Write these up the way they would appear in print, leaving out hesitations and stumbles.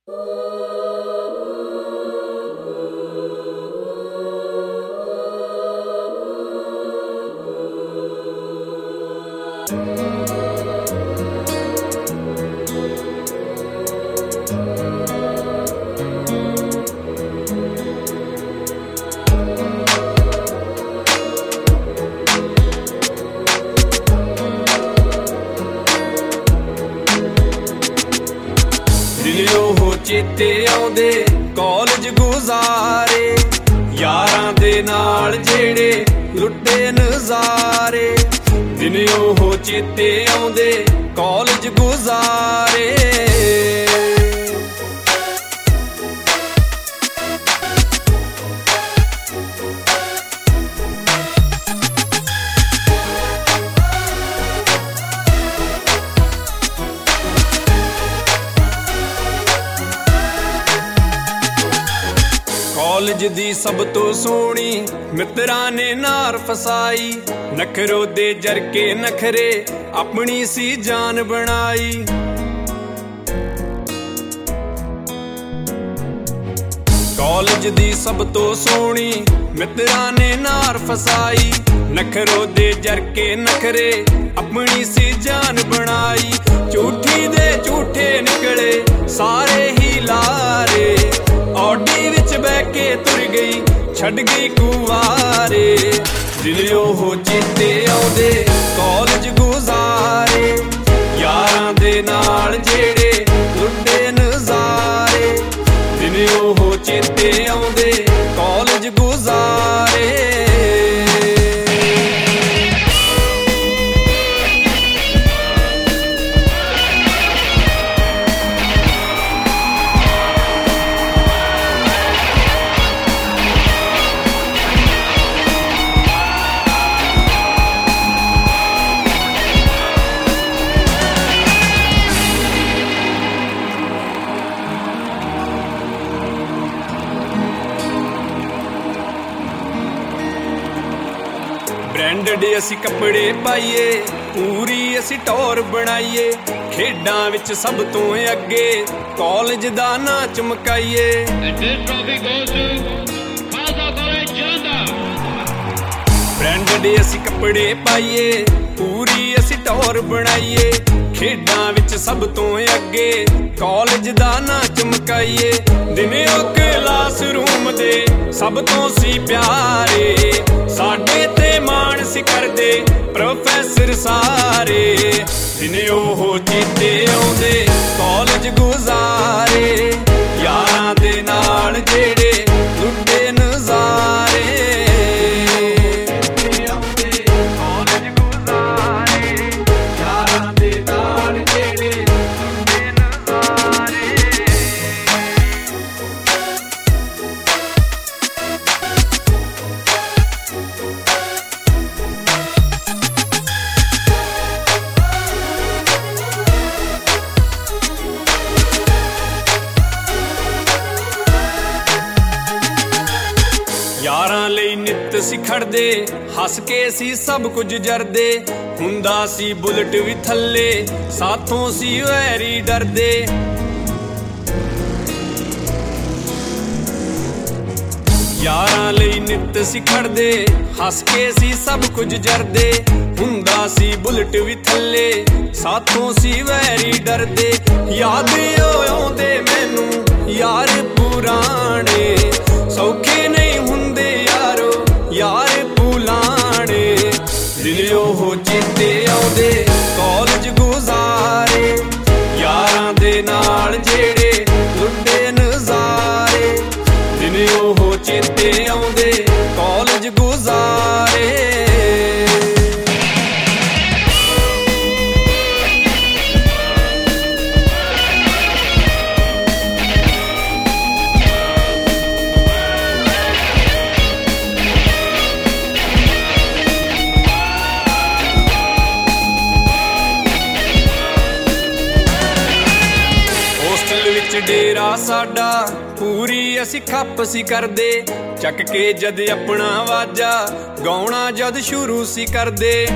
ਚੇਤੇ ਆਉਂਦੇ ਕਾਲਜ ਗੁਜ਼ਾਰੇ, ਯਾਰਾਂ ਦੇ ਨਾਲ ਜਿਹੜੇ ਲੁੱਟੇ ਨਜ਼ਾਰੇ। ਦਿਨ ਉਹ ਚੇਤੇ ਆਉਂਦੇ ਕਾਲਜ ਗੁਜ਼ਾਰੇ। ਕਾਲਜ ਦੀ ਸਭ ਤੋਂ ਸੋਹਣੀ ਮਿੱਤਰਾਂ ਨੇ ਨਾਰ ਫਸਾਈ, ਨਖਰੋ ਦੇ ਜਰਕੇ ਨਖਰੇ ਆਪਣੀ ਸੀ ਜਾਨ ਬਣਾਈ। ਕਾਲਜ ਦੀ ਸਭ ਤੋਂ ਸੋਹਣੀ ਮਿੱਤਰਾਂ ਨੇ ਨਾਰ ਫਸਾਈ, ਨਖਰੋ ਦੇ ਜਰਕੇ ਨਖਰੇ ਆਪਣੀ ਸੀ ਜਾਨ ਬਣਾਈ। ਝੂਠੀ ਦੇ ਝੂਠੇ ਨਿਕਲੇ ਸਾਰੇ ਹੀ ਲਾਰੇ, ਔਡੀ ਵਿੱਚ ਬਹਿ ਕੇ ਤੁਰ ਗਈ ਛੱਡ ਗਈ ਕੁਆਰੇ। ਦਿਲ ਉਹ ਚੇਤੇ ਆਉਂਦੇ ਕਾਲਜ ਗੁਜ਼ਾਰੇ, ਯਾਰਾਂ ਦੇ ਨਾਲ ਜਿਹੜੇ ਲੁੱਟੇ ਨਜ਼ਾਰੇ। ਦਿਨ ਉਹ ਚੇਤੇ ਆਉਂਦੇ ਕਾਲਜ ਗੁਜ਼ਾਰੇ। ਬ੍ਰਾਂਡਡ ਅਸੀਂ ਕੱਪੜੇ ਪਾਈਏ, ਪੂਰੀ ਅਸੀਂ ਟੌਰ ਬਣਾਈਏ, ਖੇਡਾਂ ਵਿੱਚ ਸਭ ਤੋਂ ਅੱਗੇ ਕਾਲਜ ਦਾ ਨਾਂ ਚਮਕਾਈਏ। ਬ੍ਰਾਂਡਡ ਅਸੀਂ ਕੱਪੜੇ ਪਾਈਏ, ਪੂਰੀ ਅਸੀਂ ਟੌਰ ਬਣਾਈਏ, ਖੇਡਾਂ ਵਿੱਚ ਸਭ ਤੋਂ ਅੱਗੇ ਕਾਲਜ ਦਾ ਨਾਂ ਚਮਕਾਈਏ। ਦਿਨੇ ਉਹ ਕਲਾਸਰੂਮ ਦੇ ਸਭ ਤੋਂ ਸੀ ਪਿਆਰੇ, ਸਾਡੇ ਤੇ ਮਾਣ ਸੀ ਕਰਦੇ ਪ੍ਰੋਫੈਸਰ ਸਾਰੇ। ਦਿਨੇ ਉਹ ਚੇਤੇ ਆਉਂਦੇ ਕਾਲਜ ਗੁਜ਼ਾਰੇ, ਯਾਰਾਂ ਦੇ ਨਾਲ ਜਿਹੜੇ ਲੁੱਟੇ ਨਜ਼ਾਰੇ। ਯਾਰਾਂ ਲਈ ਨਿੱਤ ਸੀ ਖੜਦੇ, ਹੱਸ ਕੇ ਸੀ ਸਭ ਕੁਝ ਜਰਦੇ, ਹੁੰਦਾ ਸੀ ਬੁਲਟ ਵੀ ਥੱਲੇ ਸਾਥੋਂ ਸੀ ਵੈਰੀ ਡਰਦੇ। ਯਾਰਾਂ ਲਈ ਨਿੱਤ ਸੀ ਖੜਦੇ, ਹੱਸ ਕੇ ਸੀ ਸਭ ਕੁਝ ਜਰਦੇ, ਹੁੰਦਾ ਸੀ ਬੁਲਟ ਵੀ ਥੱਲੇ ਸਾਥੋਂ ਸੀ ਵੈਰੀ ਡਰਦੇ। ਯਾਦ ਆਉਂਦੇ ਮੈਨੂੰ ਯਾਰ ਪੁਰਾਣੇ, ਸੌਖੇ ਨਹੀਂ ਹੁੰਦੇ ਯਾਰੋ ਯਾਰ ਪੁਲਾਣੇ। ਦਿਲ ਉਹ ਚੇਤੇ ਆਉਂਦੇ ਕਾਲਜ ਗੁਜ਼ਾਰੇ, ਯਾਰਾਂ ਦੇ ਨਾਲ ਜਿਹੜੇ ਲੁੱਟੇ ਨਜ਼ਾਰੇ। ਦਿਲ ਉਹ ਚੇਤੇ ਆਉਂਦੇ ਕਾਲਜ ਗੁਜ਼ਾਰੇ। ਡੇਰਾ ਸਾਡਾ ਪੂਰੀ ਅਸੀਂ ਖੱਪ ਸੀ ਕਰਦੇ, ਚੱਕ ਕੇ ਜਦ ਆਪਣਾ ਵਾਜਾ ਗਾਉਣਾ ਜਦ ਸ਼ੁਰੂ ਸੀ ਕਰਦੇ।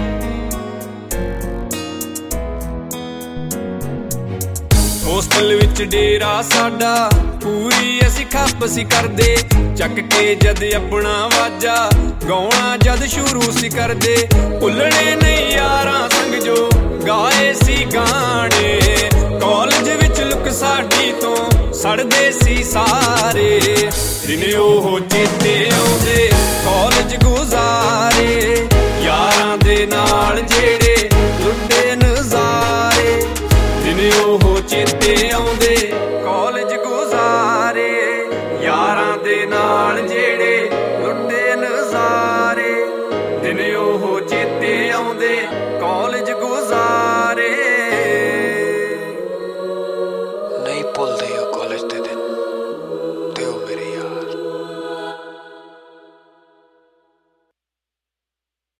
ਹੋਸਟਲ ਵਿੱਚ ਡੇਰਾ ਸਾਡਾ ਪੂਰੀ ਅਸੀਂ ਖੱਪ ਸੀ ਕਰਦੇ ਚੱਕ ਕੇ ਜਦ ਆਪਣਾ ਵਾਜਾ ਗਾਉਣਾ ਜਦ ਸ਼ੁਰੂ ਸੀ ਕਰਦੇ ਭੁੱਲਣੇ ਨਹੀਂ ਯਾਰਾਂ ਸੰਗ ਜੋ ਗਾਏ ਸੀ ਗਾਣੇ ਕਾਲਜ ਵਿੱਚ ਲੁਕ ਸਾਡੀ ਤੋਂ ਸੜਦੇ ਸੀ ਸਾਰੇ ਦਿਨ ਉਹ ਚੇਤੇ ਆਉਂਦੇ ਕਾਲਜ ਗੁਜ਼ਾਰੇ ਯਾਰਾਂ ਦੇ ਨਾਲ ਜਿਹੜੇ ਲੁੱਟੇ ਨਜ਼ਾਰੇ ਦਿਨ ਉਹ ਚੇਤੇ ਆਉਂਦੇ ਕਾਲਜ ਗੁਜ਼ਾਰੇ ਯਾਰਾਂ ਦੇ ਨਾਲ ਜਿਹੜੇ ਲੁੱਟੇ ਨਜ਼ਾਰੇ ਦਿਨ ਉਹ ਚੇਤੇ ਆਉਂਦੇ ਕਾਲਜ